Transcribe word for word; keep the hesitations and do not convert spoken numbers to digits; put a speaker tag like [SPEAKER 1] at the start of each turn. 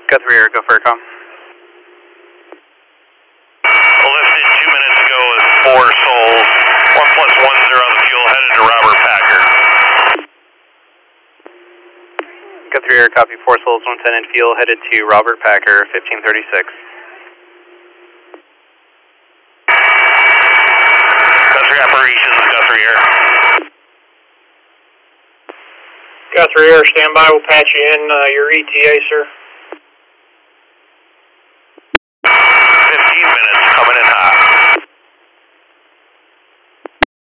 [SPEAKER 1] Guthrie Air, go for a com.
[SPEAKER 2] Lifted two minutes ago with four souls. One plus one zero on the fuel, headed to Robert Packer.
[SPEAKER 1] Guthrie Air, copy, four souls, one ten in fuel, headed to Robert Packer, fifteen thirty-six.
[SPEAKER 2] Guthrie Operations, Guthrie Air.
[SPEAKER 3] Guthrie Air, stand by, we'll patch you in, uh, your E T A, sir.
[SPEAKER 2] fifteen minutes, coming in hot.